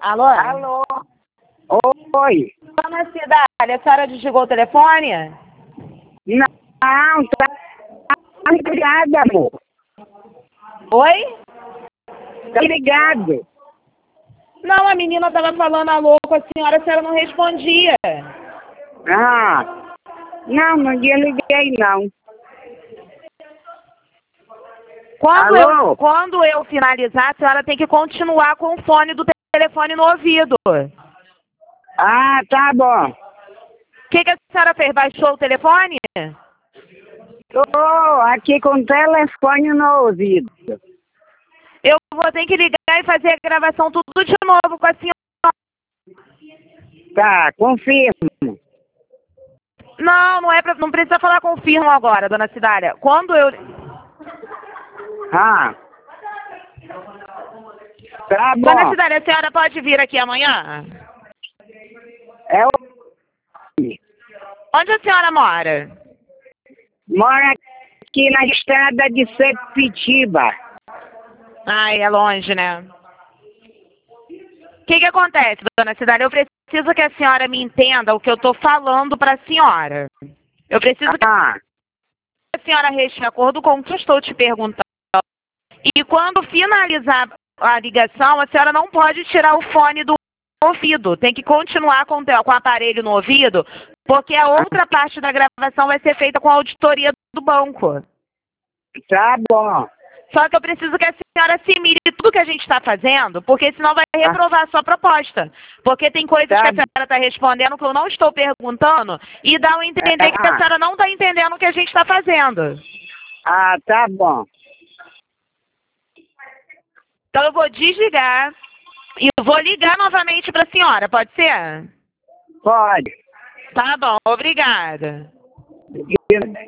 Alô? Alô? Oi. Dona Cidália, a senhora desligou o telefone? Não, tá ligado, amor. Oi? Tá ligado. Não, a menina tava falando alô com a senhora não respondia. Ah, não liguei, não. Quando eu finalizar, a senhora tem que continuar com o fone do telefone no ouvido. Ah, tá bom. O que a senhora fez? Baixou o telefone? Tô aqui com o telefone no ouvido. Eu vou ter que ligar e fazer a gravação tudo de novo com a senhora. Tá, confirmo. Não precisa falar confirmo agora, dona Cidália. Quando eu... Ah, tá bom. Dona Cidália, a senhora pode vir aqui amanhã? É o... Onde a senhora mora? Mora aqui na estrada de Sepitiba. Ai, é longe, né? O que acontece, dona Cidália? Eu preciso que a senhora me entenda o que eu tô falando para a senhora. Eu preciso que a senhora reche de acordo com o que eu estou te perguntando. E quando finalizar a ligação, a senhora não pode tirar o fone do ouvido. Tem que continuar com o aparelho no ouvido, porque a outra parte da gravação vai ser feita com a auditoria do banco. Tá bom. Só que eu preciso que a senhora assimile tudo que a gente está fazendo, porque senão vai reprovar a sua proposta. Porque tem coisas que a senhora está respondendo que eu não estou perguntando e dá a entender que a senhora não está entendendo o que a gente está fazendo. Ah, tá bom. Então eu vou desligar e eu vou ligar novamente para a senhora, pode ser? Pode. Tá bom, obrigada.